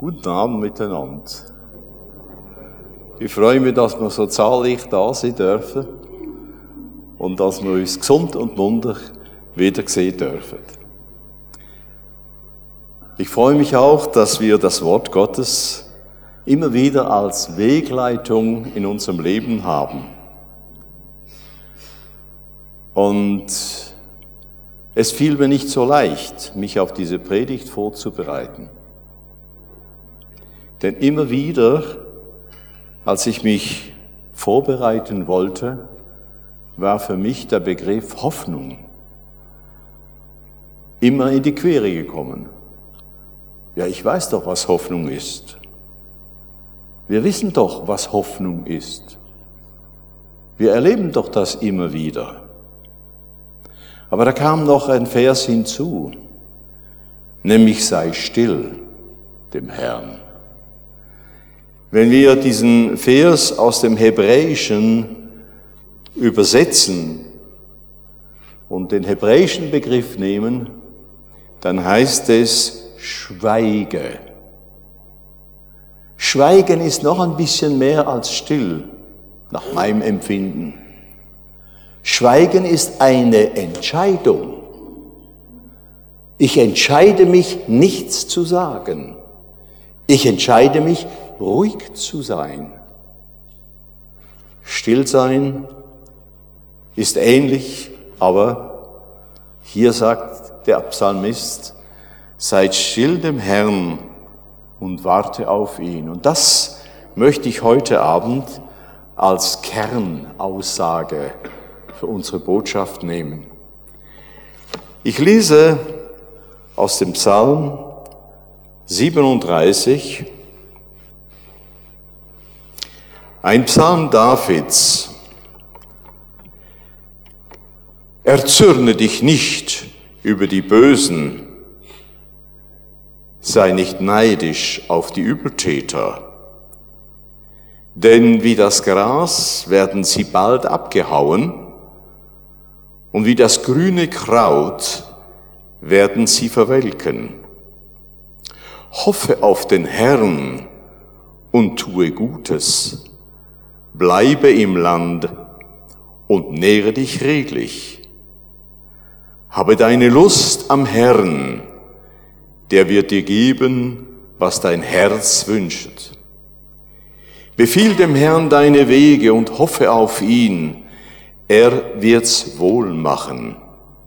Guten Abend miteinander. Ich freue mich, dass wir so zahlreich da sein dürfen und dass wir uns gesund und munter wiedersehen dürfen. Ich freue mich auch, dass wir das Wort Gottes immer wieder als Wegleitung in unserem Leben haben. Und es fiel mir nicht so leicht, mich auf diese Predigt vorzubereiten. Denn immer wieder, als ich mich vorbereiten wollte, war für mich der Begriff Hoffnung immer in die Quere gekommen. Ja, ich weiß doch, was Hoffnung ist. Wir wissen doch, was Hoffnung ist. Wir erleben doch das immer wieder. Aber da kam noch ein Vers hinzu, nämlich sei still dem Herrn. Wenn wir diesen Vers aus dem Hebräischen übersetzen und den hebräischen Begriff nehmen, dann heißt es Schweige. Schweigen ist noch ein bisschen mehr als still, nach meinem Empfinden. Schweigen ist eine Entscheidung. Ich entscheide mich, nichts zu sagen. Ich entscheide mich, ruhig zu sein. Still sein ist ähnlich, aber hier sagt der Psalmist, seid still dem Herrn und warte auf ihn. Und das möchte ich heute Abend als Kernaussage für unsere Botschaft nehmen. Ich lese aus dem Psalm 37, ein Psalm Davids. Erzürne dich nicht über die Bösen, sei nicht neidisch auf die Übeltäter, denn wie das Gras werden sie bald abgehauen und wie das grüne Kraut werden sie verwelken. Hoffe auf den Herrn und tue Gutes, bleibe im Land und nähre dich redlich. Habe deine Lust am Herrn, der wird dir geben, was dein Herz wünscht. Befiehl dem Herrn deine Wege und hoffe auf ihn, er wird's wohl machen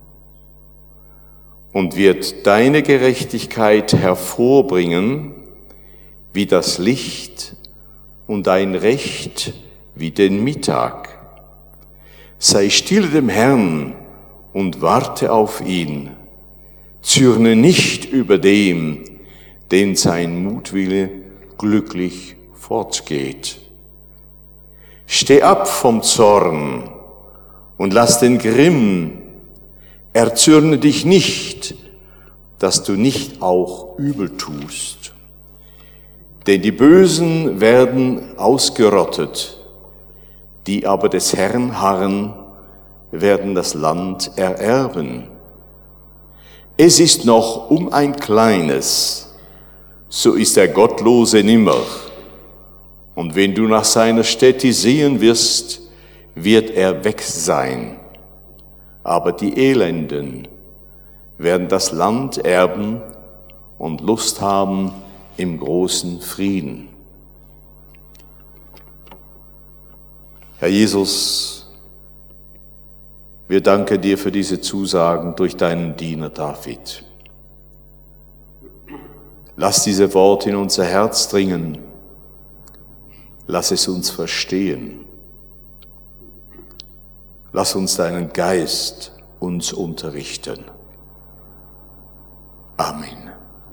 und wird deine Gerechtigkeit hervorbringen wie das Licht und dein Recht wie den Mittag. Sei still dem Herrn und warte auf ihn. Zürne nicht über dem, den sein Mutwille glücklich fortgeht. Steh ab vom Zorn und lass den Grimm. Erzürne dich nicht, dass du nicht auch übel tust. Denn die Bösen werden ausgerottet, die aber des Herrn harren, werden das Land ererben. Es ist noch um ein kleines, so ist der Gottlose nimmer. Und wenn du nach seiner Stätte sehen wirst, wird er weg sein. Aber die Elenden werden das Land erben und Lust haben im großen Frieden. Herr Jesus, wir danken dir für diese Zusagen durch deinen Diener David. Lass diese Worte in unser Herz dringen. Lass es uns verstehen. Lass uns deinen Geist uns unterrichten. Amen.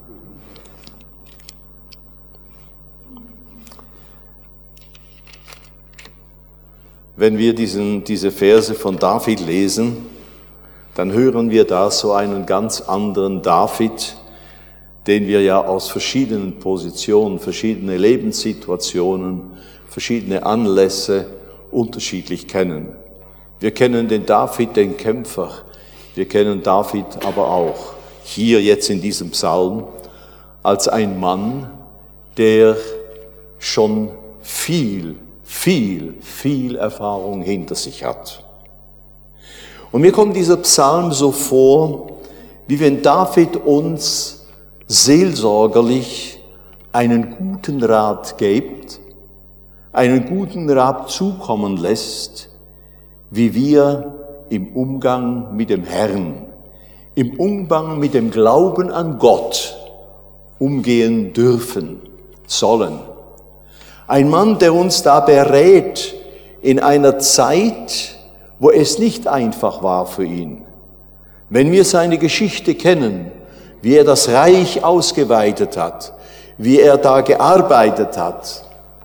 Wenn wir diese Verse von David lesen, dann hören wir da so einen ganz anderen David, den wir ja aus verschiedenen Positionen, verschiedene Lebenssituationen, verschiedene Anlässe unterschiedlich kennen. Wir kennen den David, den Kämpfer. Wir kennen David aber auch hier jetzt in diesem Psalm als ein Mann, der schon viel Erfahrung hinter sich hat. Und mir kommt dieser Psalm so vor, wie wenn David uns seelsorgerlich einen guten Rat gibt, einen guten Rat zukommen lässt, wie wir im Umgang mit dem Herrn, im Umgang mit dem Glauben an Gott umgehen dürfen, sollen. Ein Mann, der uns da berät in einer Zeit, wo es nicht einfach war für ihn. Wenn wir seine Geschichte kennen, wie er das Reich ausgeweitet hat, wie er da gearbeitet hat,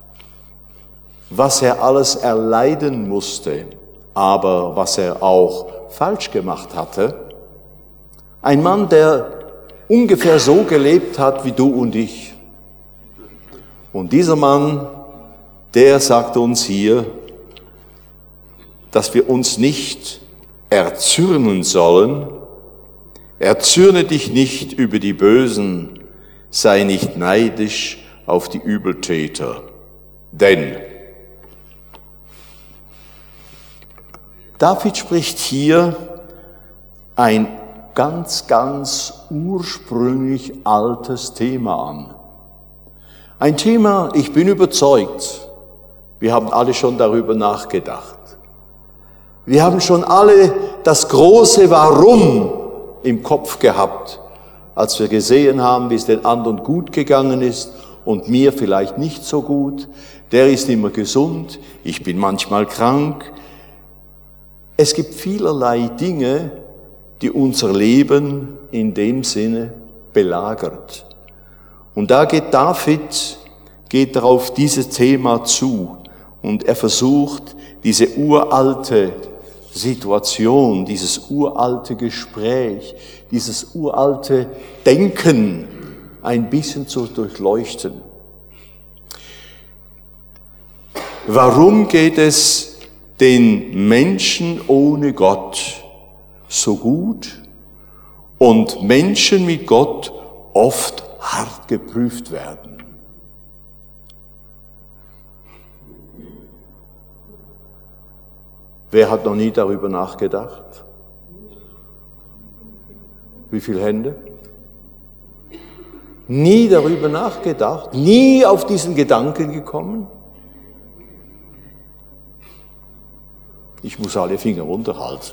was er alles erleiden musste, aber was er auch falsch gemacht hatte. Ein Mann, der ungefähr so gelebt hat wie du und ich. Und dieser Mann, der sagt uns hier, dass wir uns nicht erzürnen sollen. Erzürne dich nicht über die Bösen, sei nicht neidisch auf die Übeltäter. Denn David spricht hier ein ganz ursprünglich altes Thema an. Ein Thema, ich bin überzeugt, wir haben alle schon darüber nachgedacht. Wir haben schon alle das große Warum im Kopf gehabt, als wir gesehen haben, wie es den anderen gut gegangen ist und mir vielleicht nicht so gut. Der ist immer gesund, ich bin manchmal krank. Es gibt vielerlei Dinge, die unser Leben in dem Sinne belagert. Und da geht David auf dieses Thema zu und er versucht, diese uralte Situation, dieses uralte Gespräch, dieses uralte Denken ein bisschen zu durchleuchten. Warum geht es den Menschen ohne Gott so gut und Menschen mit Gott oft hart geprüft werden? Wer hat noch nie darüber nachgedacht? Wie viele Hände? Nie darüber nachgedacht? Nie auf diesen Gedanken gekommen? Ich muss alle Finger runterhalten.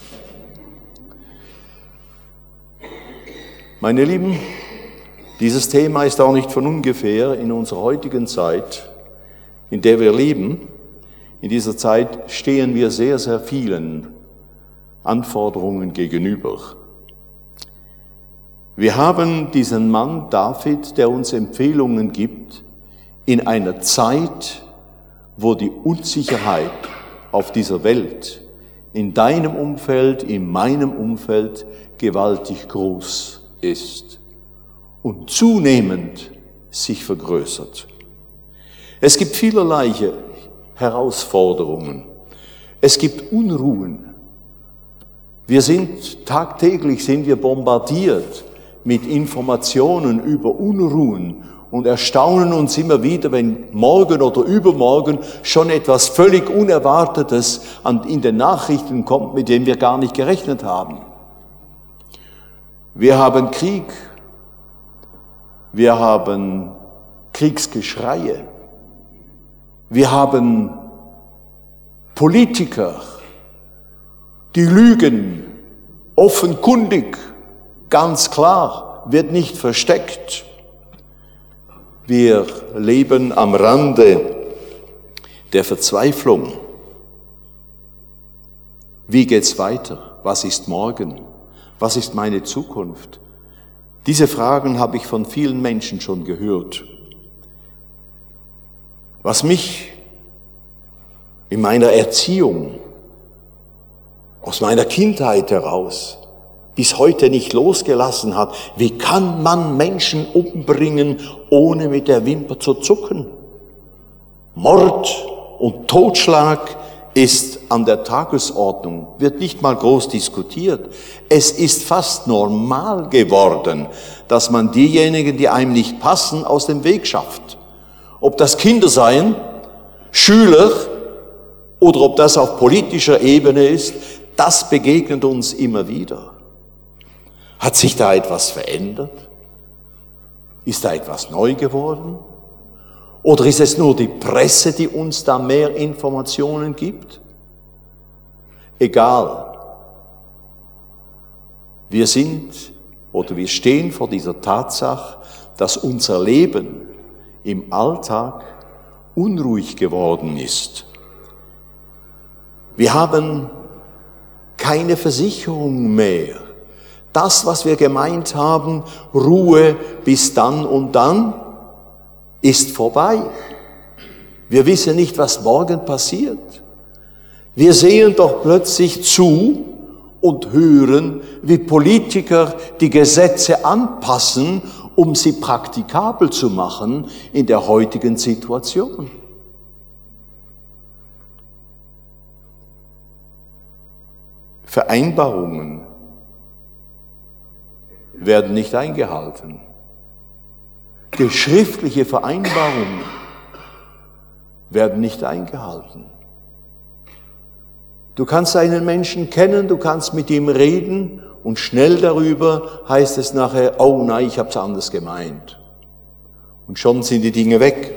Meine Lieben, dieses Thema ist auch nicht von ungefähr in unserer heutigen Zeit, in der wir leben. In dieser Zeit stehen wir sehr vielen Anforderungen gegenüber. Wir haben diesen Mann David, der uns Empfehlungen gibt, in einer Zeit, wo die Unsicherheit auf dieser Welt, in deinem Umfeld, in meinem Umfeld, gewaltig groß ist und zunehmend sich vergrößert. Es gibt vielerlei Herausforderungen. Es gibt Unruhen. Tagtäglich sind wir bombardiert mit Informationen über Unruhen und erstaunen uns immer wieder, wenn morgen oder übermorgen schon etwas völlig Unerwartetes in den Nachrichten kommt, mit dem wir gar nicht gerechnet haben. Wir haben Krieg. Wir haben Kriegsgeschreie. Wir haben Politiker, die lügen, offenkundig, ganz klar, wird nicht versteckt. Wir leben am Rande der Verzweiflung. Wie geht's weiter? Was ist morgen? Was ist meine Zukunft? Diese Fragen habe ich von vielen Menschen schon gehört. Was mich in meiner Erziehung, aus meiner Kindheit heraus, bis heute nicht losgelassen hat, wie kann man Menschen umbringen, ohne mit der Wimper zu zucken? Mord und Totschlag ist an der Tagesordnung, wird nicht mal groß diskutiert. Es ist fast normal geworden, dass man diejenigen, die einem nicht passen, aus dem Weg schafft. Ob das Kinder seien, Schüler oder ob das auf politischer Ebene ist, das begegnet uns immer wieder. Hat sich da etwas verändert? Ist da etwas neu geworden? Oder ist es nur die Presse, die uns da mehr Informationen gibt? Egal. Wir stehen vor dieser Tatsache, dass unser Leben im Alltag unruhig geworden ist. Wir haben keine Versicherung mehr. Das, was wir gemeint haben, Ruhe bis dann und dann, ist vorbei. Wir wissen nicht, was morgen passiert. Wir sehen doch plötzlich zu und hören, wie Politiker die Gesetze anpassen, um sie praktikabel zu machen in der heutigen Situation. Vereinbarungen werden nicht eingehalten. Geschriftliche Vereinbarungen werden nicht eingehalten. Du kannst einen Menschen kennen, du kannst mit ihm reden und schnell darüber heißt es nachher, oh nein, ich habe es anders gemeint. Und schon sind die Dinge weg.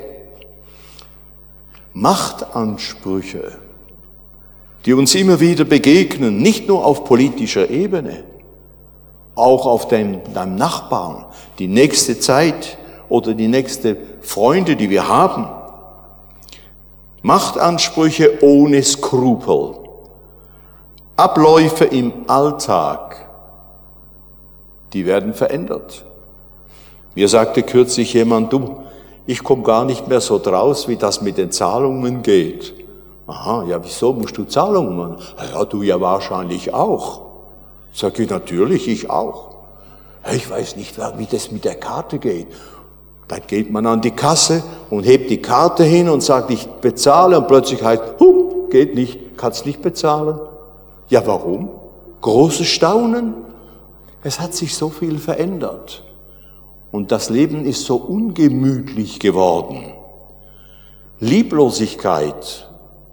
Machtansprüche, die uns immer wieder begegnen, nicht nur auf politischer Ebene, auch auf deinem Nachbarn, die nächste Zeit oder die nächste Freunde, die wir haben. Machtansprüche ohne Skrupel. Abläufe im Alltag, die werden verändert. Mir sagte kürzlich jemand, du, ich komme gar nicht mehr so draus, wie das mit den Zahlungen geht. Aha, ja, wieso musst du Zahlungen machen? Ja, du ja wahrscheinlich auch. Sag ich, natürlich, ich auch. Ich weiß nicht, wie das mit der Karte geht. Dann geht man an die Kasse und hebt die Karte hin und sagt, ich bezahle und plötzlich heißt, geht nicht, kannst nicht bezahlen. Ja, warum? Großes Staunen. Es hat sich so viel verändert. Und das Leben ist so ungemütlich geworden. Lieblosigkeit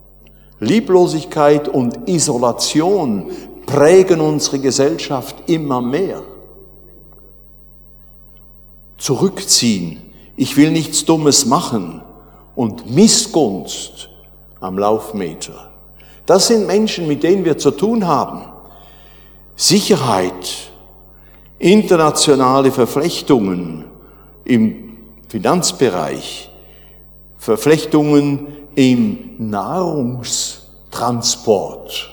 und Isolation prägen unsere Gesellschaft immer mehr. Zurückziehen, ich will nichts Dummes machen und Missgunst am Laufmeter. Das sind Menschen, mit denen wir zu tun haben. Sicherheit, internationale Verflechtungen im Finanzbereich, Verflechtungen im Nahrungstransport.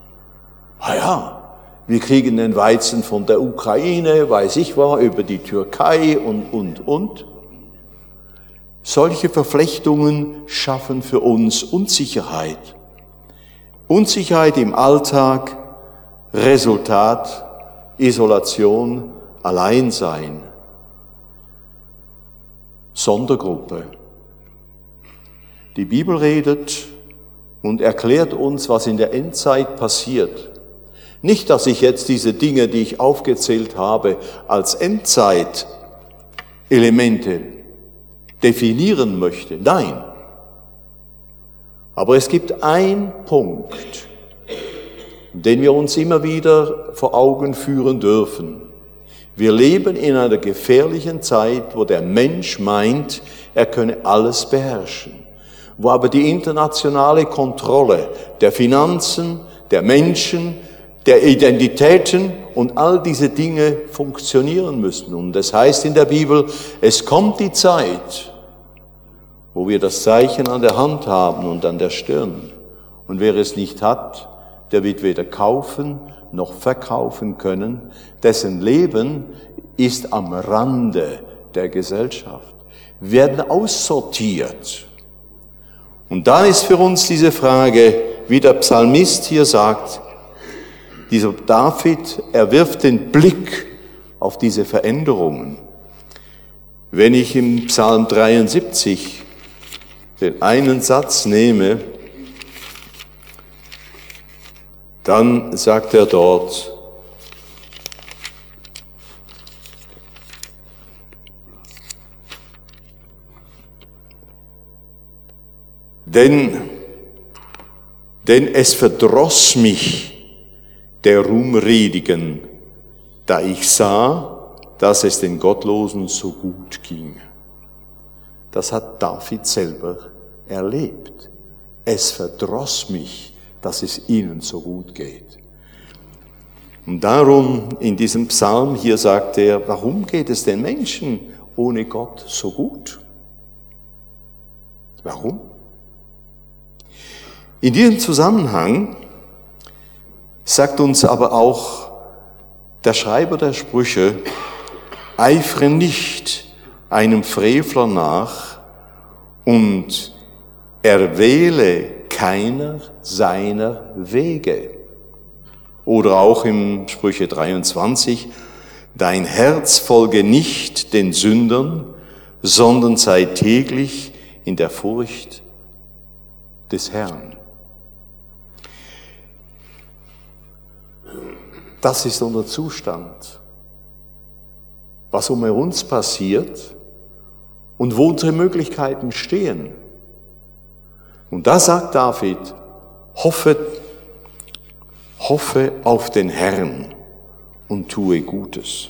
Wir kriegen den Weizen von der Ukraine, weiß ich was, über die Türkei und. Solche Verflechtungen schaffen für uns Unsicherheit. Unsicherheit im Alltag, Resultat, Isolation, Alleinsein. Sondergruppe. Die Bibel redet und erklärt uns, was in der Endzeit passiert. Nicht, dass ich jetzt diese Dinge, die ich aufgezählt habe, als Endzeitelemente definieren möchte. Nein. Aber es gibt einen Punkt, den wir uns immer wieder vor Augen führen dürfen. Wir leben in einer gefährlichen Zeit, wo der Mensch meint, er könne alles beherrschen. Wo aber die internationale Kontrolle der Finanzen, der Menschen, der Identitäten und all diese Dinge funktionieren müssen. Und das heißt in der Bibel, es kommt die Zeit, wo wir das Zeichen an der Hand haben und an der Stirn. Und wer es nicht hat, der wird weder kaufen noch verkaufen können. Dessen Leben ist am Rande der Gesellschaft. Wir werden aussortiert. Und da ist für uns diese Frage, wie der Psalmist hier sagt, dieser David, er wirft den Blick auf diese Veränderungen. Wenn ich im Psalm 73 den einen Satz nehme, Dann sagt er dort, denn es verdross mich der Ruhmredigen, da ich sah, dass es den Gottlosen so gut ging. Das hat David selber erlebt. Es verdross mich, dass es ihnen so gut geht. Und darum in diesem Psalm hier sagt er, warum geht es den Menschen ohne Gott so gut? Warum? In diesem Zusammenhang sagt uns aber auch der Schreiber der Sprüche, eifere nicht einem Frevler nach und erwähle keiner seiner Wege. Oder auch im Sprüche 23, dein Herz folge nicht den Sündern, sondern sei täglich in der Furcht des Herrn. Das ist unser Zustand, was um uns passiert und wo unsere Möglichkeiten stehen. Und da sagt David, hoffe auf den Herrn und tue Gutes.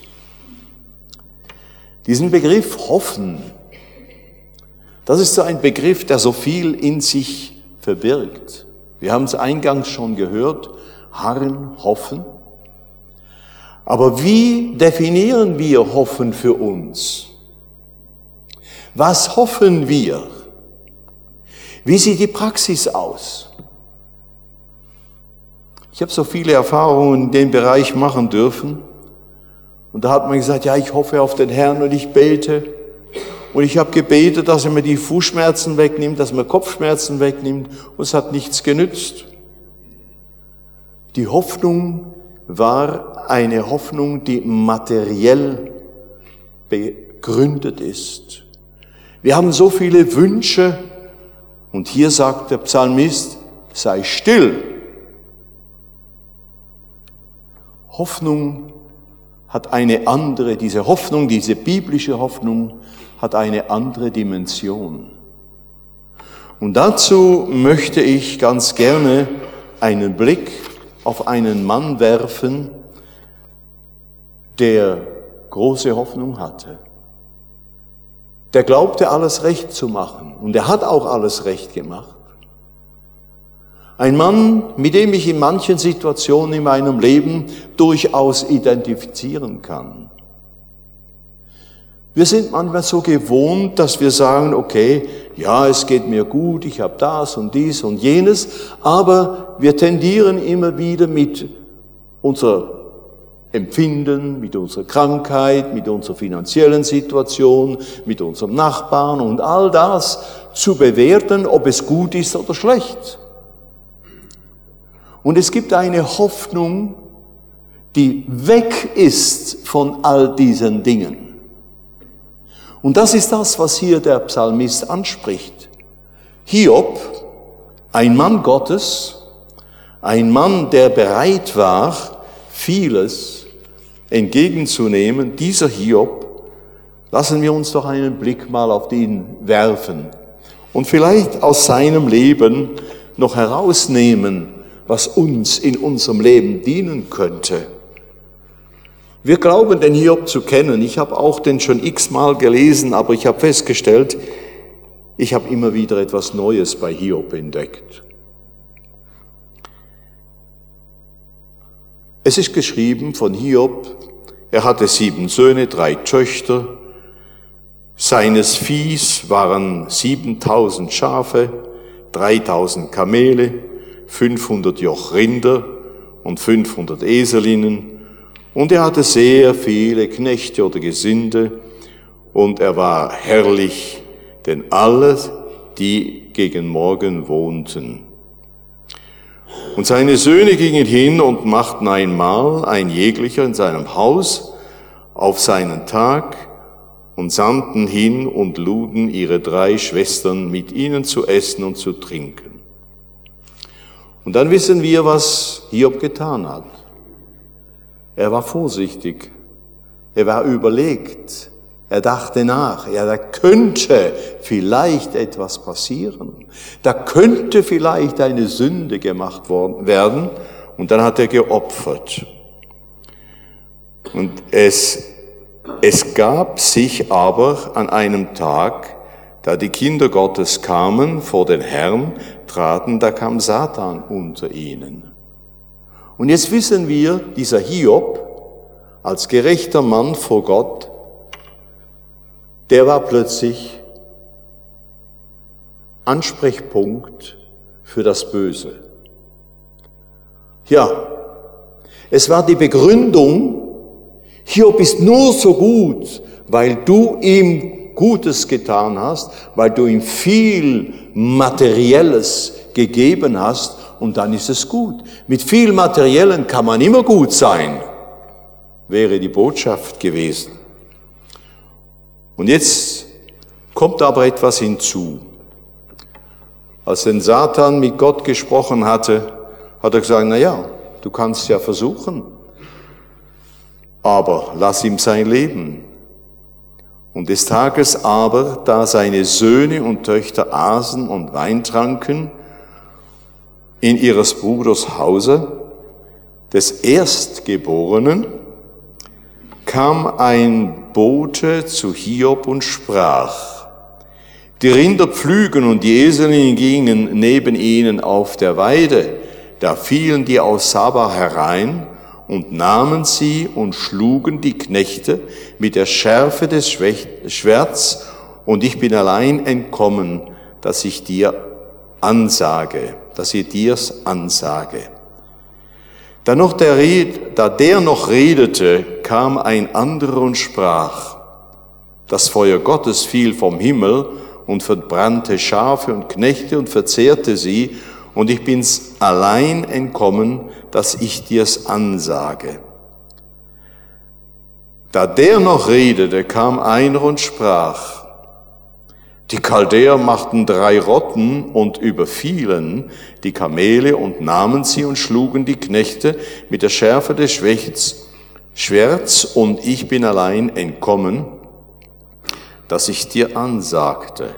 Diesen Begriff hoffen, das ist so ein Begriff, der so viel in sich verbirgt. Wir haben es eingangs schon gehört, harren, hoffen. Aber wie definieren wir Hoffen für uns? Was hoffen wir? Wie sieht die Praxis aus? Ich habe so viele Erfahrungen in dem Bereich machen dürfen. Und da hat man gesagt, ja, ich hoffe auf den Herrn und ich bete. Und ich habe gebetet, dass er mir die Fußschmerzen wegnimmt, dass er mir Kopfschmerzen wegnimmt. Und es hat nichts genützt. Die Hoffnung war eine Hoffnung, die materiell begründet ist. Wir haben so viele Wünsche und hier sagt der Psalmist, sei still. Hoffnung hat eine andere, diese Hoffnung, diese biblische Hoffnung hat eine andere Dimension. Und dazu möchte ich ganz gerne einen Blick auf einen Mann werfen, der große Hoffnung hatte. Der glaubte, alles recht zu machen. Und er hat auch alles recht gemacht. Ein Mann, mit dem ich in manchen Situationen in meinem Leben durchaus identifizieren kann. Wir sind manchmal so gewohnt, dass wir sagen, okay, ja, es geht mir gut, ich habe das und dies und jenes, aber wir tendieren immer wieder mit unserer Empfinden, mit unserer Krankheit, mit unserer finanziellen Situation, mit unserem Nachbarn und all das zu bewerten, ob es gut ist oder schlecht. Und es gibt eine Hoffnung, die weg ist von all diesen Dingen. Und das ist das, was hier der Psalmist anspricht. Hiob, ein Mann Gottes, ein Mann, der bereit war, vieles entgegenzunehmen, dieser Hiob, lassen wir uns doch einen Blick mal auf ihn werfen und vielleicht aus seinem Leben noch herausnehmen, was uns in unserem Leben dienen könnte. Wir glauben, den Hiob zu kennen. Ich habe auch den schon x-mal gelesen, aber ich habe festgestellt, ich habe immer wieder etwas Neues bei Hiob entdeckt. Es ist geschrieben von Hiob, er hatte 7 Söhne, 3 Töchter. Seines Viehs waren 7.000 Schafe, 3.000 Kamele, 500 Joch Rinder und 500 Eselinnen. Und er hatte sehr viele Knechte oder Gesinde und er war herrlich, denn alle, die gegen Morgen wohnten. Und seine Söhne gingen hin und machten einmal ein jeglicher in seinem Haus auf seinen Tag und sandten hin und luden ihre 3 Schwestern mit ihnen zu essen und zu trinken. Und dann wissen wir, was Hiob getan hat. Er war vorsichtig, er war überlegt, er dachte nach, ja, da könnte vielleicht etwas passieren, da könnte vielleicht eine Sünde gemacht werden, und dann hat er geopfert. Und es gab sich aber an einem Tag, da die Kinder Gottes kamen, vor den Herrn traten, da kam Satan unter ihnen. Und jetzt wissen wir, dieser Hiob, als gerechter Mann vor Gott, der war plötzlich Ansprechpunkt für das Böse. Ja, es war die Begründung, Hiob ist nur so gut, weil du ihm Gutes getan hast, weil du ihm viel Materielles gegeben hast, und dann ist es gut. Mit viel Materiellen kann man immer gut sein, wäre die Botschaft gewesen. Und jetzt kommt aber etwas hinzu. Als denn Satan mit Gott gesprochen hatte, hat er gesagt, na ja, du kannst ja versuchen, aber lass ihm sein Leben. Und des Tages aber, da seine Söhne und Töchter aßen und Wein tranken in ihres Bruders Hause, des Erstgeborenen, kam ein Bote zu Hiob und sprach, die Rinder pflügen und die Eselinnen gingen neben ihnen auf der Weide, da fielen die aus Saba herein und nahmen sie und schlugen die Knechte mit der Schärfe des Schwerts, und ich bin allein entkommen, dass ich dir ansage, dass ich dir's ansage. Da der noch redete, kam ein anderer und sprach, das Feuer Gottes fiel vom Himmel und verbrannte Schafe und Knechte und verzehrte sie, und ich bin's allein entkommen, dass ich dir's ansage. Da der noch redete, kam einer und sprach, die Chaldäer machten 3 Rotten und überfielen die Kamele und nahmen sie und schlugen die Knechte mit der Schärfe des Schwerts, und ich bin allein entkommen, dass ich dir ansagte.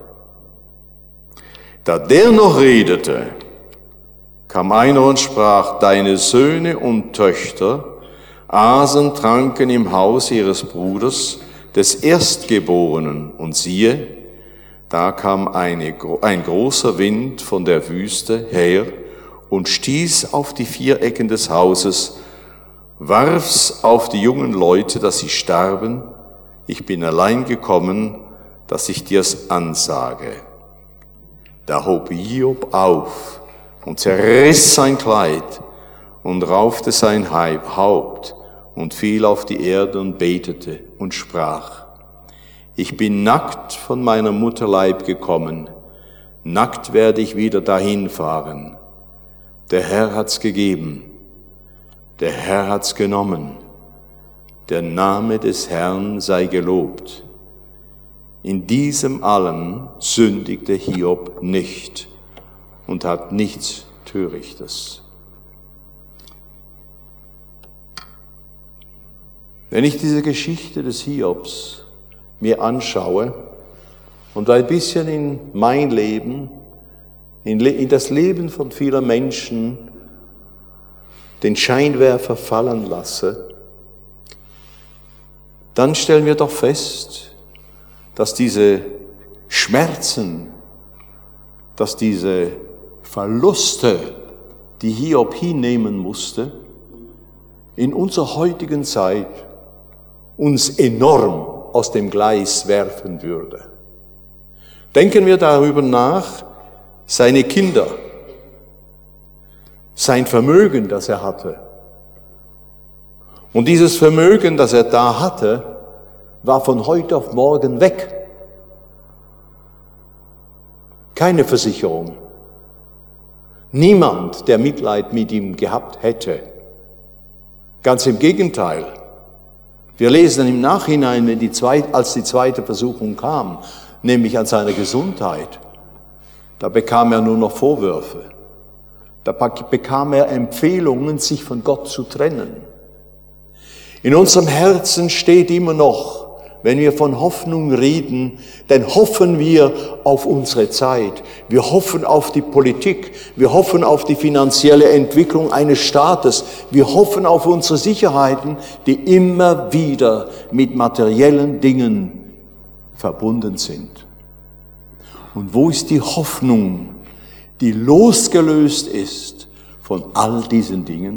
Da der noch redete, kam einer und sprach, deine Söhne und Töchter aßen, tranken im Haus ihres Bruders, des Erstgeborenen, und siehe, da kam ein großer Wind von der Wüste her und stieß auf die 4 Ecken des Hauses, warf's auf die jungen Leute, dass sie starben. Ich bin allein gekommen, dass ich dir's ansage. Da hob Hiob auf und zerriss sein Kleid und raufte sein Haupt und fiel auf die Erde und betete und sprach, ich bin nackt von meiner Mutter Leib gekommen, nackt werde ich wieder dahin fahren. Der Herr hat's gegeben, der Herr hat's genommen, der Name des Herrn sei gelobt. In diesem allem sündigte Hiob nicht und hat nichts Törichtes. Wenn ich diese Geschichte des Hiobs mir anschaue und ein bisschen in mein Leben, in das Leben von vielen Menschen den Scheinwerfer fallen lasse, dann stellen wir doch fest, dass diese Schmerzen, dass diese Verluste, die Hiob hinnehmen musste, in unserer heutigen Zeit uns enorm aus dem Gleis werfen würde. Denken wir darüber nach, seine Kinder, sein Vermögen, das er hatte. Und dieses Vermögen, das er da hatte, war von heute auf morgen weg. Keine Versicherung. Niemand, der Mitleid mit ihm gehabt hätte. Ganz im Gegenteil. Wir lesen im Nachhinein, als die zweite Versuchung kam, nämlich an seiner Gesundheit, da bekam er nur noch Vorwürfe. Da bekam er Empfehlungen, sich von Gott zu trennen. In unserem Herzen steht immer noch, wenn wir von Hoffnung reden, dann hoffen wir auf unsere Zeit. Wir hoffen auf die Politik. Wir hoffen auf die finanzielle Entwicklung eines Staates. Wir hoffen auf unsere Sicherheiten, die immer wieder mit materiellen Dingen verbunden sind. Und wo ist die Hoffnung, die losgelöst ist von all diesen Dingen?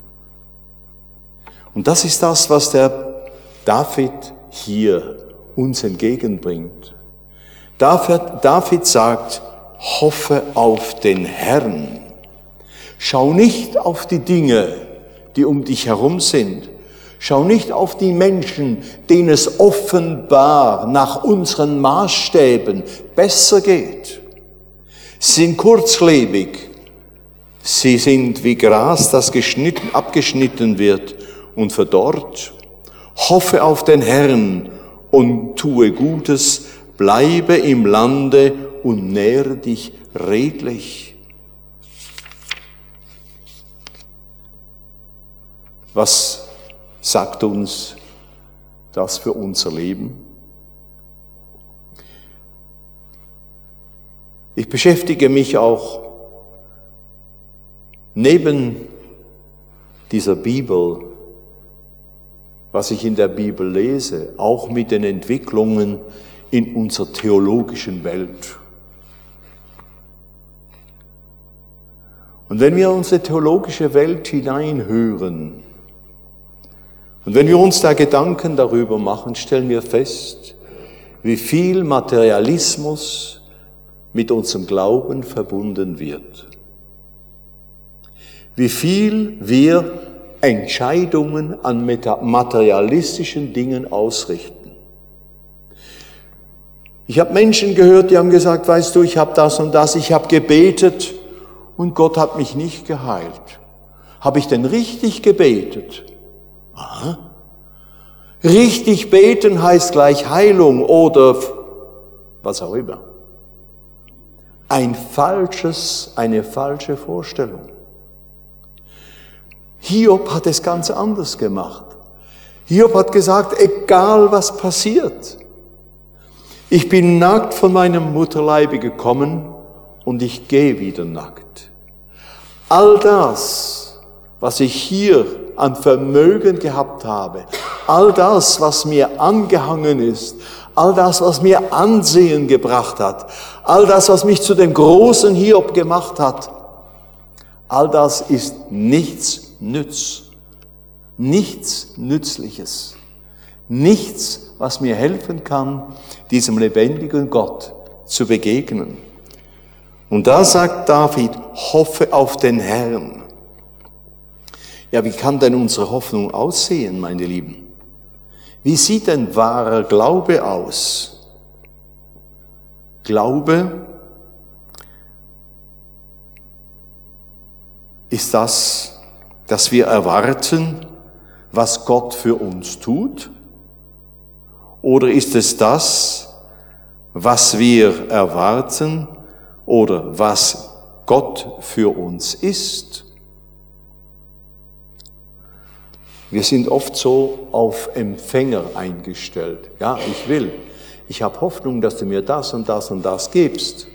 Und das ist das, was der David hier uns entgegenbringt. David sagt, hoffe auf den Herrn. Schau nicht auf die Dinge, die um dich herum sind. Schau nicht auf die Menschen, denen es offenbar nach unseren Maßstäben besser geht. Sie sind kurzlebig. Sie sind wie Gras, das abgeschnitten wird und verdorrt. Hoffe auf den Herrn und tue Gutes, bleibe im Lande und nähre dich redlich. Was sagt uns das für unser Leben? Ich beschäftige mich auch neben dieser Bibel, was ich in der Bibel lese, auch mit den Entwicklungen in unserer theologischen Welt. Und wenn wir unsere theologische Welt hineinhören und wenn wir uns da Gedanken darüber machen, stellen wir fest, wie viel Materialismus mit unserem Glauben verbunden wird. Wie viel wir Entscheidungen an materialistischen Dingen ausrichten. Ich habe Menschen gehört, die haben gesagt, weißt du, ich habe das und das, ich habe gebetet und Gott hat mich nicht geheilt. Habe ich denn richtig gebetet? Aha. Richtig beten heißt gleich Heilung oder was auch immer. Eine falsche Vorstellung. Hiob hat es ganz anders gemacht. Hiob hat gesagt, egal was passiert, ich bin nackt von meinem Mutterleibe gekommen und ich gehe wieder nackt. All das, was ich hier an Vermögen gehabt habe, all das, was mir angehangen ist, all das, was mir Ansehen gebracht hat, all das, was mich zu dem großen Hiob gemacht hat, all das ist nichts Nützliches, nichts, was mir helfen kann, diesem lebendigen Gott zu begegnen. Und da sagt David, hoffe auf den Herrn. Ja, wie kann denn unsere Hoffnung aussehen, meine Lieben? Wie sieht denn wahrer Glaube aus? Glaube ist das, dass wir erwarten, was Gott für uns tut? Oder ist es das, was wir erwarten oder was Gott für uns ist? Wir sind oft so auf Empfänger eingestellt. Ja, ich habe Hoffnung, dass du mir das und das und das gibst.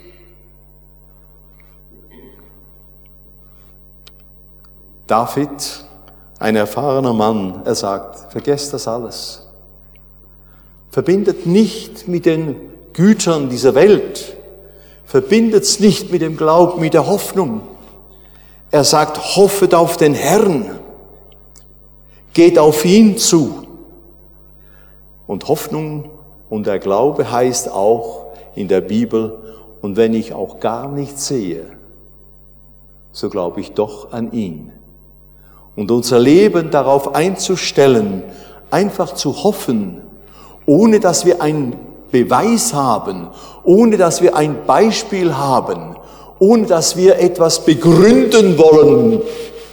David, ein erfahrener Mann, er sagt, vergesst das alles. Verbindet nicht mit den Gütern dieser Welt. Verbindet es nicht mit dem Glauben, mit der Hoffnung. Er sagt, hoffet auf den Herrn. Geht auf ihn zu. Und Hoffnung und der Glaube heißt auch in der Bibel, und wenn ich auch gar nichts sehe, so glaube ich doch an ihn. Und unser Leben darauf einzustellen, einfach zu hoffen, ohne dass wir einen Beweis haben, ohne dass wir ein Beispiel haben, ohne dass wir etwas begründen wollen,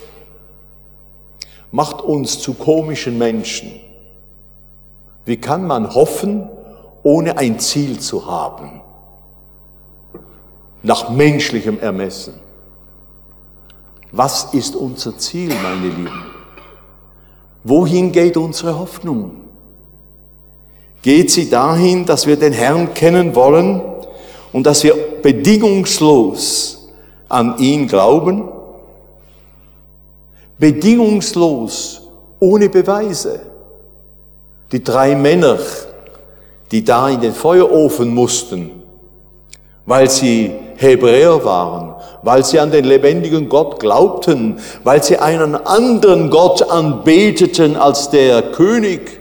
macht uns zu komischen Menschen. Wie kann man hoffen, ohne ein Ziel zu haben? Nach menschlichem Ermessen. Was ist unser Ziel, meine Lieben? Wohin geht unsere Hoffnung? Geht sie dahin, dass wir den Herrn kennen wollen und dass wir bedingungslos an ihn glauben? Bedingungslos, ohne Beweise. Die 3 Männer, die da in den Feuerofen mussten, weil sie Hebräer waren, weil sie an den lebendigen Gott glaubten, weil sie einen anderen Gott anbeteten als der König.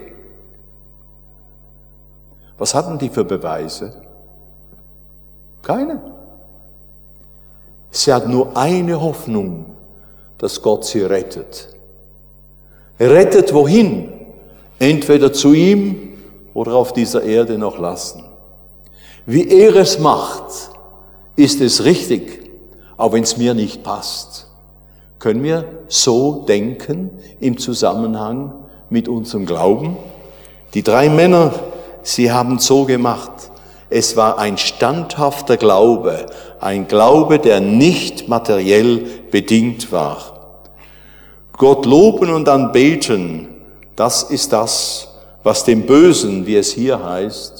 Was hatten die für Beweise? Keine. Sie hatten nur eine Hoffnung, dass Gott sie rettet. Rettet wohin? Entweder zu ihm oder auf dieser Erde noch lassen. Wie er es macht, ist es richtig, auch wenn es mir nicht passt. Können wir so denken im Zusammenhang mit unserem Glauben? Die 3 Männer, sie haben so gemacht. Es war ein standhafter Glaube, ein Glaube, der nicht materiell bedingt war. Gott loben und anbeten, das ist das, was dem Bösen, wie es hier heißt,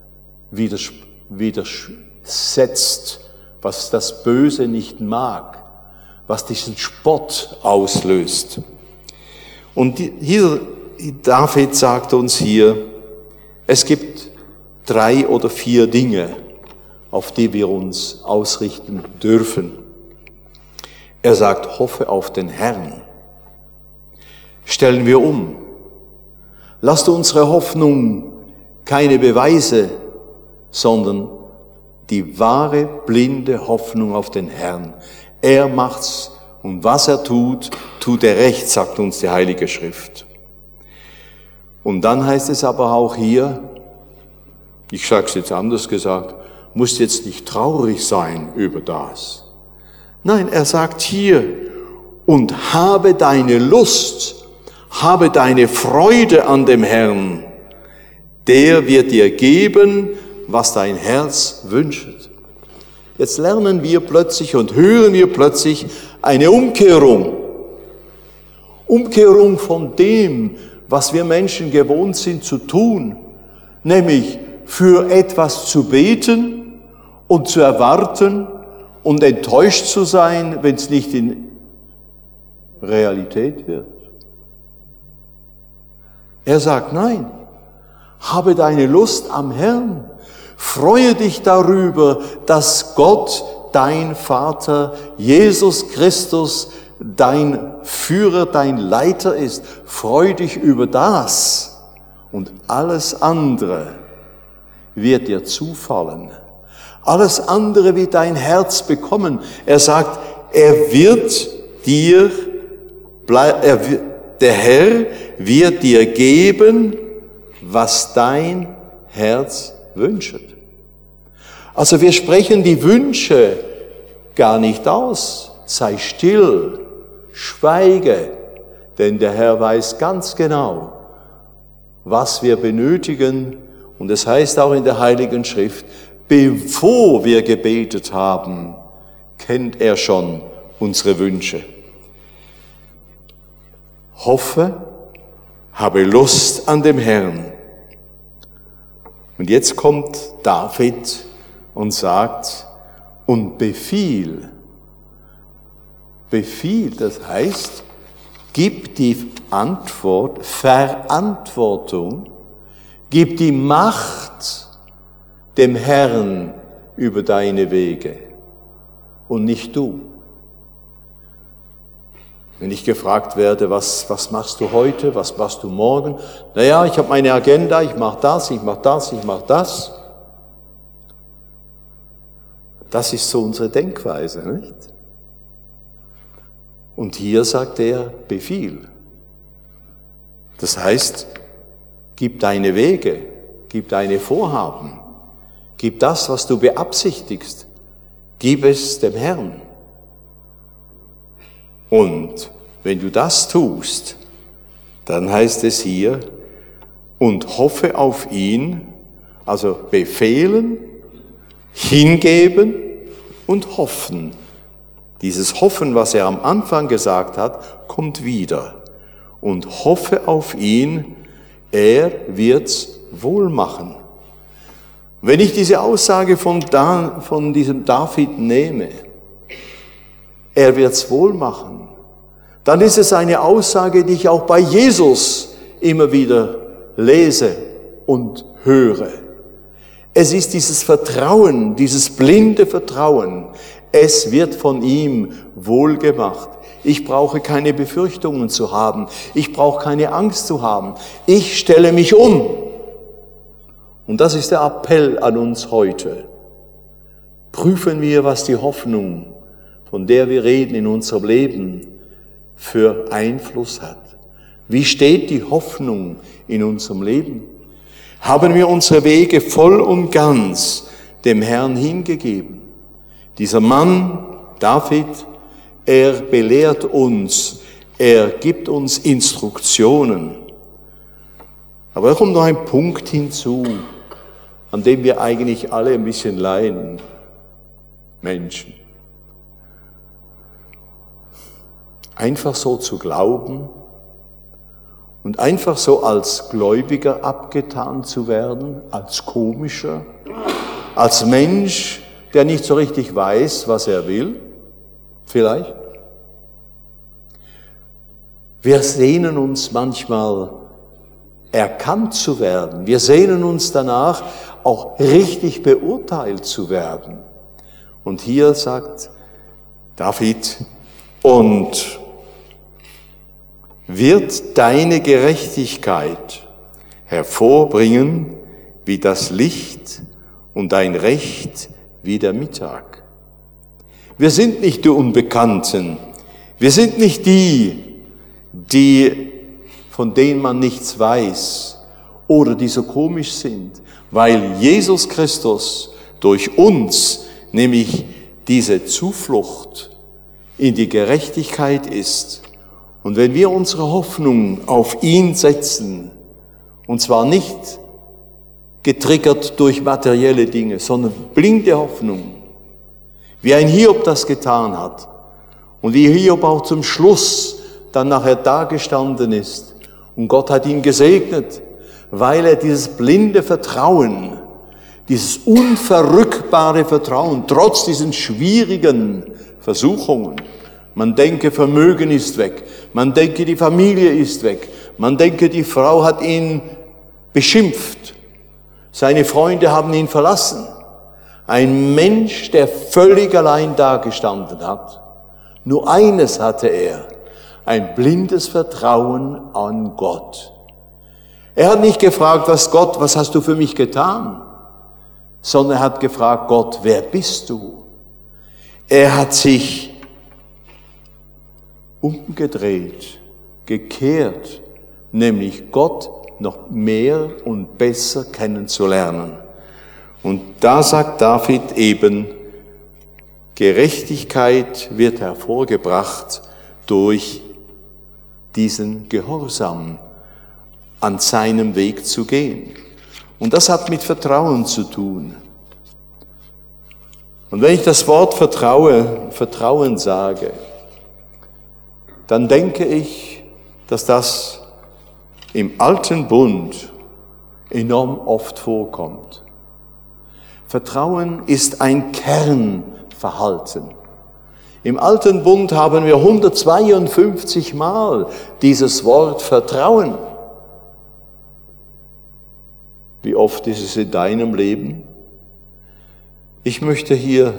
widersetzt, was das Böse nicht mag, was diesen Spott auslöst. Und hier, David sagt uns hier, es gibt 3 oder 4 Dinge, auf die wir uns ausrichten dürfen. Er sagt, hoffe auf den Herrn. Stellen wir um. Lasst unsere Hoffnung keine Beweise, sondern die wahre, blinde Hoffnung auf den Herrn. Er macht's und was er tut, tut er recht, sagt uns die Heilige Schrift. Und dann heißt es aber auch hier, ich sage es jetzt anders gesagt, musst jetzt nicht traurig sein über das. Nein, er sagt hier, und habe deine Lust, habe deine Freude an dem Herrn, der wird dir geben, was dein Herz wünscht. Jetzt lernen wir plötzlich und hören wir plötzlich eine Umkehrung. Umkehrung von dem, was wir Menschen gewohnt sind zu tun, nämlich für etwas zu beten und zu erwarten und enttäuscht zu sein, wenn es nicht in Realität wird. Er sagt, nein, habe deine Lust am Herrn, freue dich darüber, dass Gott, dein Vater, Jesus Christus, dein Führer, dein Leiter ist. Freu dich über das und alles andere wird dir zufallen. Alles andere wird dein Herz bekommen. Er sagt, der Herr wird dir geben, was dein Herz wünscht. Also wir sprechen die Wünsche gar nicht aus. Sei still, schweige, denn der Herr weiß ganz genau, was wir benötigen. Und es heißt auch in der Heiligen Schrift, bevor wir gebetet haben, kennt er schon unsere Wünsche. Hoffe, habe Lust an dem Herrn. Und jetzt kommt David und sagt, und befiehl. Befiehl, das heißt, gib die Antwort, Verantwortung, gib die Macht dem Herrn über deine Wege und nicht du. Wenn ich gefragt werde, was machst du heute, was machst du morgen? Naja, ich habe meine Agenda, ich mache das, ich mache das, ich mache das. Das ist so unsere Denkweise, nicht? Und hier sagt er, befiehl. Das heißt, gib deine Wege, gib deine Vorhaben, gib das, was du beabsichtigst, gib es dem Herrn. Und wenn du das tust, dann heißt es hier, und hoffe auf ihn, also befehlen, hingeben und hoffen Dieses Hoffen, was er am Anfang gesagt hat, kommt wieder. Und hoffe auf ihn, er wird's wohl machen. Wenn ich diese Aussage von diesem David nehme, er wird's wohl machen, dann ist es eine Aussage, die ich auch bei Jesus immer wieder lese und höre. Es ist dieses Vertrauen, dieses blinde Vertrauen. Es wird von ihm wohlgemacht. Ich brauche keine Befürchtungen zu haben. Ich brauche keine Angst zu haben. Ich stelle mich um. Und das ist der Appell an uns heute. Prüfen wir, was die Hoffnung, von der wir reden in unserem Leben, für Einfluss hat. Wie steht die Hoffnung in unserem Leben? Haben wir unsere Wege voll und ganz dem Herrn hingegeben? Dieser Mann, David, er belehrt uns, er gibt uns Instruktionen. Aber da kommt noch ein Punkt hinzu, an dem wir eigentlich alle ein bisschen leiden. Menschen. Einfach so zu glauben und einfach so als Gläubiger abgetan zu werden, als Komischer, als Mensch, der nicht so richtig weiß, was er will, vielleicht. Wir sehnen uns manchmal, erkannt zu werden. Wir sehnen uns danach, auch richtig beurteilt zu werden. Und hier sagt David, und wird deine Gerechtigkeit hervorbringen wie das Licht und dein Recht wie der Mittag. Wir sind nicht die Unbekannten. Wir sind nicht die, von denen man nichts weiß oder die so komisch sind, weil Jesus Christus durch uns nämlich diese Zuflucht in die Gerechtigkeit ist. Und wenn wir unsere Hoffnung auf ihn setzen, und zwar nicht getriggert durch materielle Dinge, sondern blinde Hoffnung, wie ein Hiob das getan hat und wie Hiob auch zum Schluss dann nachher dagestanden ist und Gott hat ihn gesegnet, weil er dieses blinde Vertrauen, dieses unverrückbare Vertrauen, trotz diesen schwierigen Versuchungen, man denke, Vermögen ist weg, man denke, die Familie ist weg, man denke, die Frau hat ihn beschimpft, seine Freunde haben ihn verlassen. Ein Mensch, der völlig allein dagestanden hat. Nur eines hatte er, ein blindes Vertrauen an Gott. Er hat nicht gefragt, was hast du für mich getan? Sondern er hat gefragt, Gott, wer bist du? Er hat sich umgedreht, gekehrt, nämlich Gott noch mehr und besser kennenzulernen. Und da sagt David eben, Gerechtigkeit wird hervorgebracht durch diesen Gehorsam, an seinem Weg zu gehen. Und das hat mit Vertrauen zu tun. Und wenn ich das Wort Vertrauen sage, dann denke ich, dass das im Alten Bund enorm oft vorkommt. Vertrauen ist ein Kernverhalten. Im Alten Bund haben wir 152 Mal dieses Wort Vertrauen. Wie oft ist es in deinem Leben? Ich möchte hier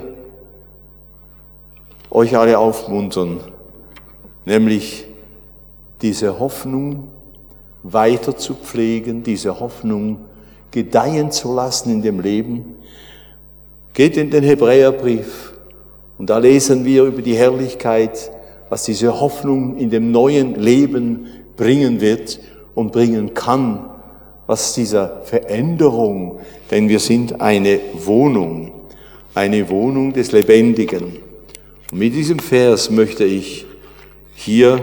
euch alle aufmuntern, nämlich diese Hoffnung weiter zu pflegen, diese Hoffnung gedeihen zu lassen in dem Leben. Geht in den Hebräerbrief und da lesen wir über die Herrlichkeit, was diese Hoffnung in dem neuen Leben bringen wird und bringen kann, was dieser Veränderung, denn wir sind eine Wohnung des Lebendigen. Und mit diesem Vers möchte ich hier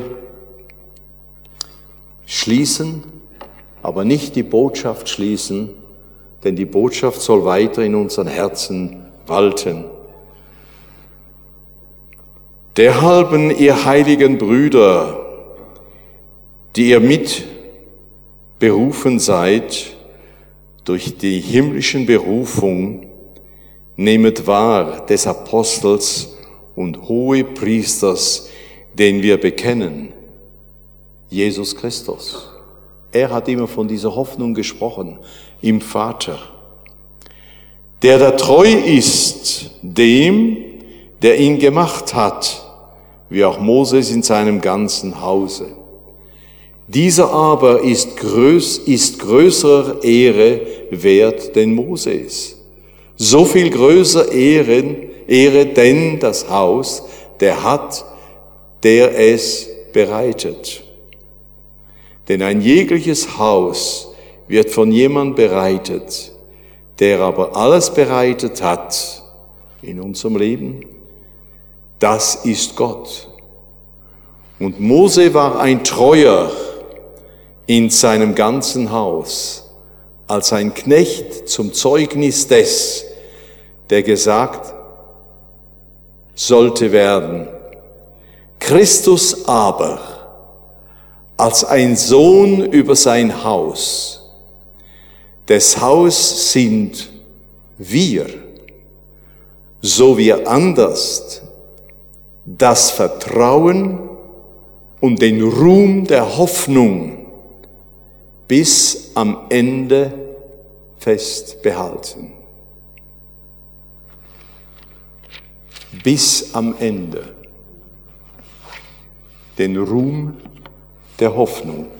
schließen, aber nicht die Botschaft schließen, denn die Botschaft soll weiter in unseren Herzen walten. Derhalben, ihr heiligen Brüder, die ihr mit berufen seid durch die himmlischen Berufung, nehmet wahr des Apostels und Hohepriesters, den wir bekennen, Jesus Christus. Er hat immer von dieser Hoffnung gesprochen, im Vater, der da treu ist dem, der ihn gemacht hat, wie auch Moses in seinem ganzen Hause. Dieser aber ist größerer Ehre wert denn Moses. So viel größer Ehre denn das Haus, der hat, der es bereitet. Denn ein jegliches Haus wird von jemand bereitet, der aber alles bereitet hat in unserem Leben, das ist Gott. Und Mose war ein Treuer in seinem ganzen Haus, als ein Knecht zum Zeugnis des, der gesagt sollte werden. Christus aber als ein Sohn über sein Haus. Des Haus sind wir, so wir anders das Vertrauen und den Ruhm der Hoffnung bis am Ende festbehalten. Bis am Ende. Den Ruhm der Hoffnung.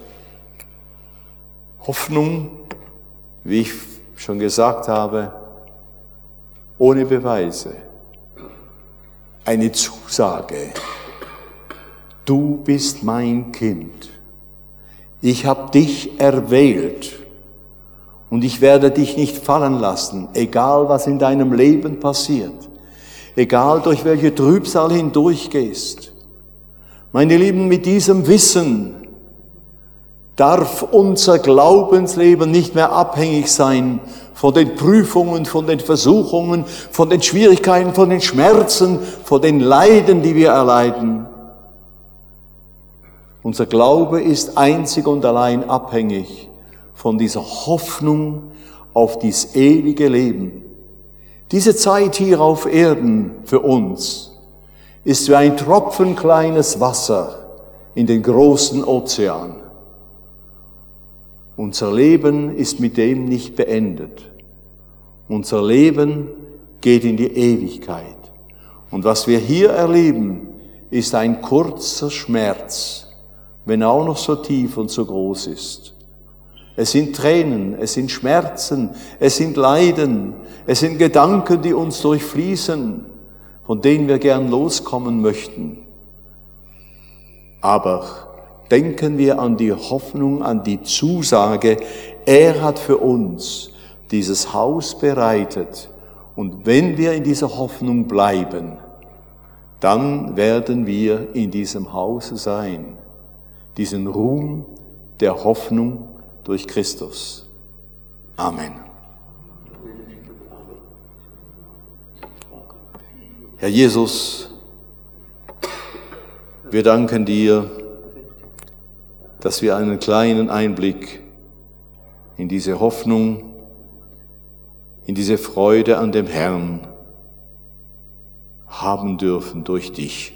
Hoffnung, wie ich schon gesagt habe, ohne Beweise. Eine Zusage. Du bist mein Kind. Ich habe dich erwählt und ich werde dich nicht fallen lassen, egal was in deinem Leben passiert, egal durch welche Trübsal hindurchgehst. Meine Lieben, mit diesem Wissen darf unser Glaubensleben nicht mehr abhängig sein von den Prüfungen, von den Versuchungen, von den Schwierigkeiten, von den Schmerzen, von den Leiden, die wir erleiden. Unser Glaube ist einzig und allein abhängig von dieser Hoffnung auf dieses ewige Leben. Diese Zeit hier auf Erden für uns ist wie ein Tropfen kleines Wasser in den großen Ozean. Unser Leben ist mit dem nicht beendet. Unser Leben geht in die Ewigkeit. Und was wir hier erleben, ist ein kurzer Schmerz, wenn er auch noch so tief und so groß ist. Es sind Tränen, es sind Schmerzen, es sind Leiden, es sind Gedanken, die uns durchfließen, von denen wir gern loskommen möchten. Aber denken wir an die Hoffnung, an die Zusage, er hat für uns dieses Haus bereitet. Und wenn wir in dieser Hoffnung bleiben, dann werden wir in diesem Haus sein. Diesen Ruhm der Hoffnung durch Christus. Amen. Herr Jesus, wir danken dir, dass wir einen kleinen Einblick in diese Hoffnung, in diese Freude an dem Herrn haben dürfen durch dich.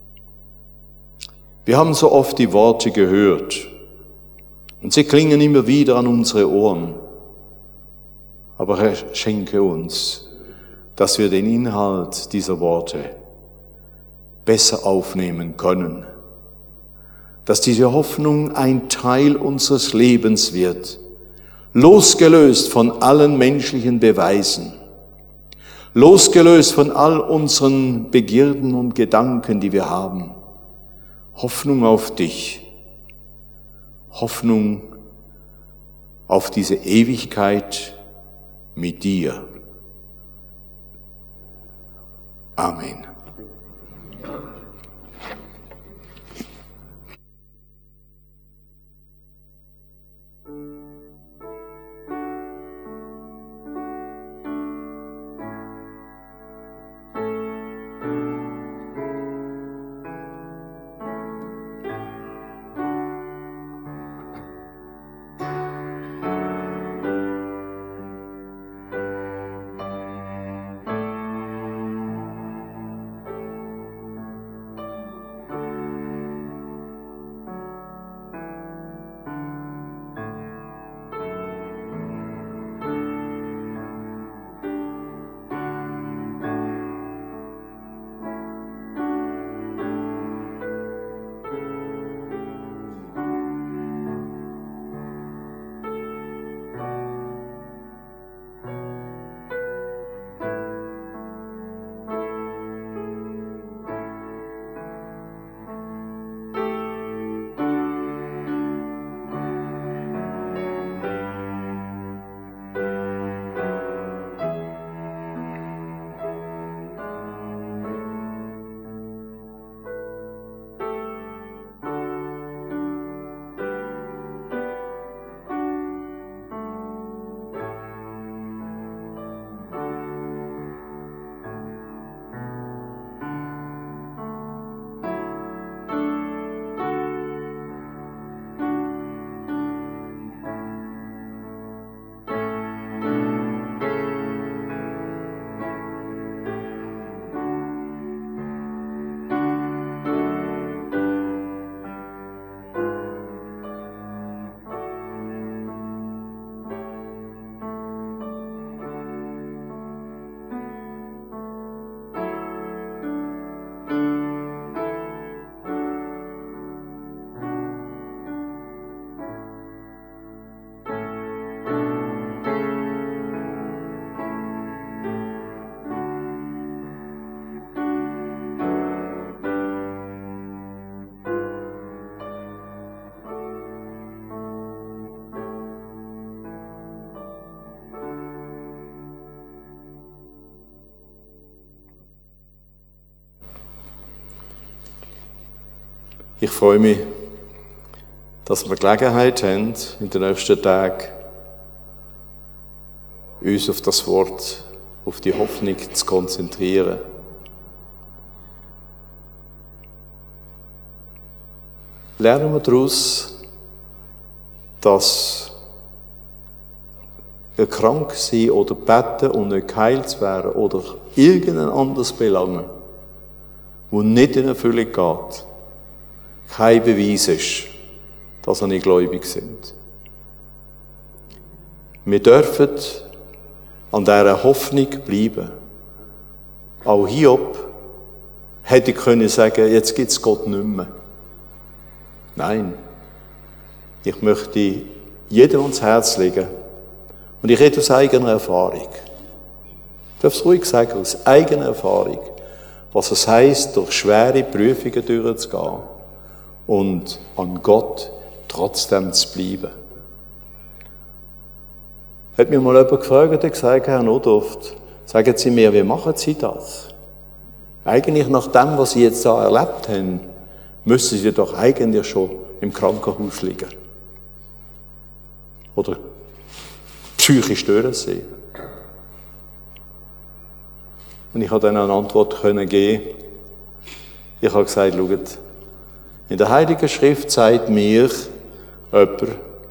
Wir haben so oft die Worte gehört und sie klingen immer wieder an unsere Ohren. Aber Herr, schenke uns, dass wir den Inhalt dieser Worte besser aufnehmen können. Dass diese Hoffnung ein Teil unseres Lebens wird, losgelöst von allen menschlichen Beweisen, losgelöst von all unseren Begierden und Gedanken, die wir haben. Hoffnung auf dich, Hoffnung auf diese Ewigkeit mit dir. Amen. Ich freue mich, dass wir Gelegenheit haben, in den nächsten Tagen uns auf das Wort, auf die Hoffnung zu konzentrieren. Lernen wir daraus, dass krank sein oder beten und nicht geheilt zu werden oder irgendein anderes Belangen, wo nicht in Erfüllung geht, kein Beweis ist, dass wir nicht gläubig sind. Wir dürfen an dieser Hoffnung bleiben. Auch Hiob hätte können sagen, jetzt gibt es Gott nicht mehr. Nein, ich möchte jedem ans Herz legen. Und ich rede aus eigener Erfahrung. Ich darf es ruhig sagen, aus eigener Erfahrung, was es heisst, durch schwere Prüfungen durchzugehen und an Gott trotzdem zu bleiben. Hat mich mal jemand gefragt und gesagt, Herr Nodorft, sagen Sie mir, wie machen Sie das? Eigentlich nach dem, was Sie jetzt da erlebt haben, müssen Sie doch eigentlich schon im Krankenhaus liegen. Oder psychisch störend sein. Und ich habe dann eine Antwort geben. Ich habe gesagt, schaut, in der Heiligen Schrift sagt mir jemand,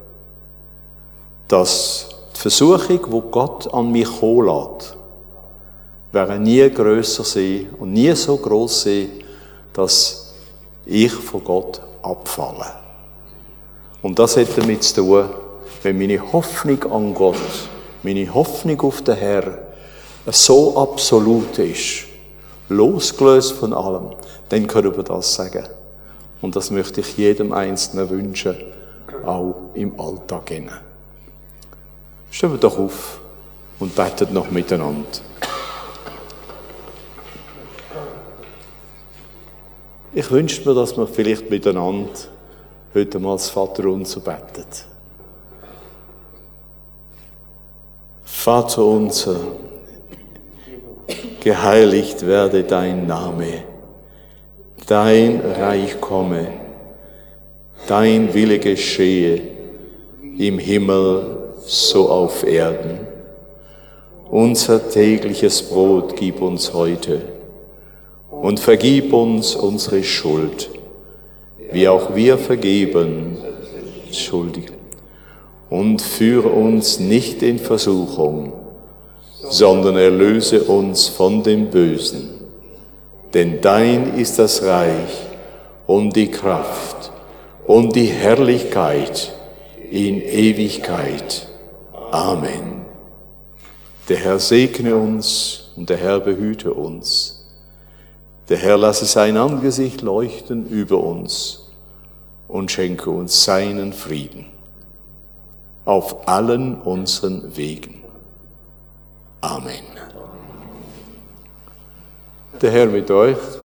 dass die Versuchung, die Gott an mich kommen lässt, wäre nie grösser sein und nie so gross sein, dass ich von Gott abfalle. Und das hat damit zu tun, wenn meine Hoffnung an Gott, meine Hoffnung auf den Herrn so absolut ist, losgelöst von allem, dann können wir das sagen. Und das möchte ich jedem Einzelnen wünschen, auch im Alltag. Stehen wir doch auf und beten noch miteinander. Ich wünsche mir, dass wir vielleicht miteinander heute mal das Vaterunser beten. Vater unser, geheiligt werde dein Name, dein Reich komme, dein Wille geschehe, im Himmel so auf Erden. Unser tägliches Brot gib uns heute und vergib uns unsere Schuld, wie auch wir vergeben Schuldigen. Und führe uns nicht in Versuchung, sondern erlöse uns von dem Bösen. Denn dein ist das Reich und die Kraft und die Herrlichkeit in Ewigkeit. Amen. Der Herr segne uns und der Herr behüte uns. Der Herr lasse sein Angesicht leuchten über uns und schenke uns seinen Frieden auf allen unseren Wegen. Amen. Der Herr mit euch.